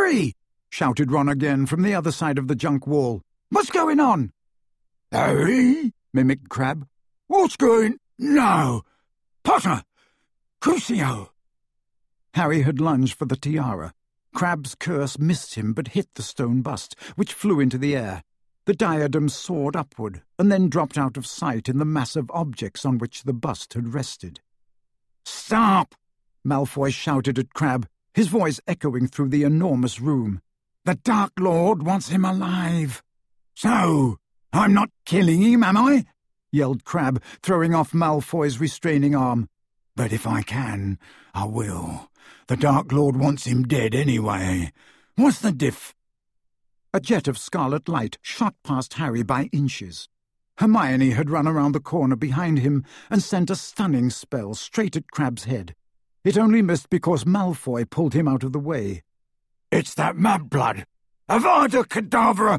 "Harry!" shouted Ron again from the other side of the junk wall. "What's going on?" "Harry?" mimicked Crabbe. "What's going... No! Potter! Crucio!" Harry had lunged for the tiara. Crabbe's curse missed him but hit the stone bust, which flew into the air. The diadem soared upward and then dropped out of sight in the mass of objects on which the bust had rested. "Stop!" Malfoy shouted at Crabbe, his voice echoing through the enormous room. "The Dark Lord wants him alive. So, I'm not killing him, am I?" yelled Crabbe, throwing off Malfoy's restraining arm. "But if I can, I will. The Dark Lord wants him dead anyway. What's the diff?" A jet of scarlet light shot past Harry by inches. Hermione had run around the corner behind him and sent a stunning spell straight at Crabbe's head. It only missed because Malfoy pulled him out of the way. "It's that mudblood! Avada Kedavra!"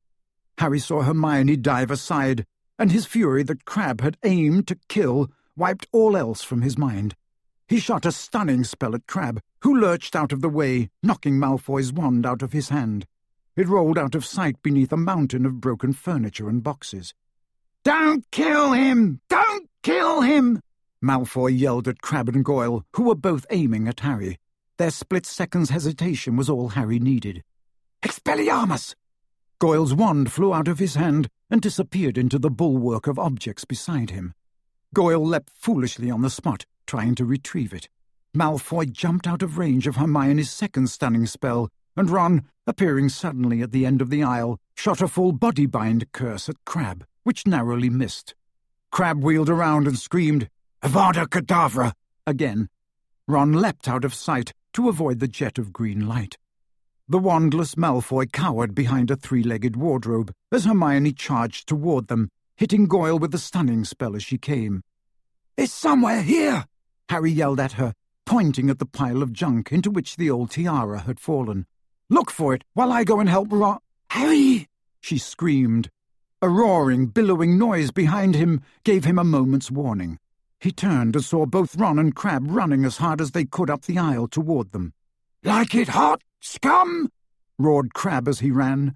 Harry saw Hermione dive aside, and his fury that Crabbe had aimed to kill wiped all else from his mind. He shot a stunning spell at Crabbe, who lurched out of the way, knocking Malfoy's wand out of his hand. It rolled out of sight beneath a mountain of broken furniture and boxes. "Don't kill him! Don't kill him!" Malfoy yelled at Crabbe and Goyle, who were both aiming at Harry. Their split-second's hesitation was all Harry needed. "Expelliarmus!" Goyle's wand flew out of his hand and disappeared into the bulwark of objects beside him. Goyle leapt foolishly on the spot, trying to retrieve it. Malfoy jumped out of range of Hermione's second stunning spell, and Ron, appearing suddenly at the end of the aisle, shot a full body-bind curse at Crabbe, which narrowly missed. Crabbe wheeled around and screamed, "Avada Kedavra!" again. Ron leapt out of sight to avoid the jet of green light. The wandless Malfoy cowered behind a three-legged wardrobe as Hermione charged toward them, hitting Goyle with the stunning spell as she came. "It's somewhere here!" Harry yelled at her, pointing at the pile of junk into which the old tiara had fallen. "Look for it while I go and help Ron—" "Harry!" she screamed. A roaring, billowing noise behind him gave him a moment's warning. He turned and saw both Ron and Crabbe running as hard as they could up the aisle toward them. "Like it hot, scum!" roared Crabbe as he ran.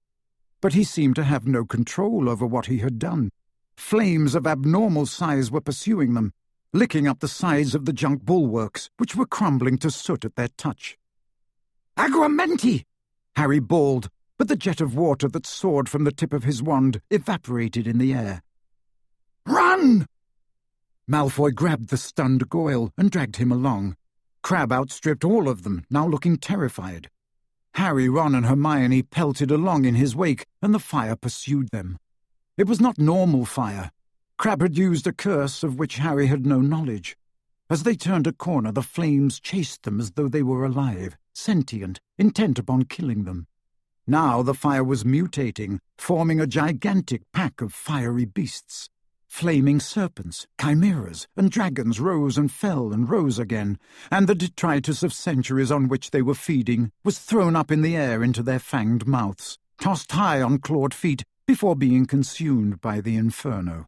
But he seemed to have no control over what he had done. Flames of abnormal size were pursuing them, licking up the sides of the junk bulwarks, which were crumbling to soot at their touch. "Agramenti!" Harry bawled, but the jet of water that soared from the tip of his wand evaporated in the air. "Run!" Malfoy grabbed the stunned Goyle and dragged him along. Crabbe outstripped all of them, now looking terrified. Harry, Ron and Hermione pelted along in his wake, and the fire pursued them. It was not normal fire. Crabbe had used a curse of which Harry had no knowledge. As they turned a corner, the flames chased them as though they were alive, sentient, intent upon killing them. Now the fire was mutating, forming a gigantic pack of fiery beasts. Flaming serpents, chimeras, and dragons rose and fell and rose again, and the detritus of centuries on which they were feeding was thrown up in the air into their fanged mouths, tossed high on clawed feet before being consumed by the inferno.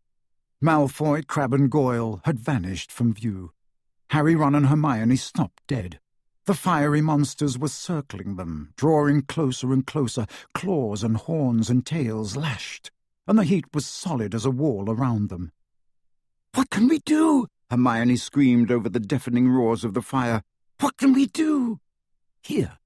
Malfoy, Crabbe and Goyle had vanished from view. Harry, Ron and Hermione stopped dead. The fiery monsters were circling them, drawing closer and closer, claws and horns and tails lashed, and the heat was solid as a wall around them. "What can we do?" Hermione screamed over the deafening roars of the fire. "What can we do?" "Here,"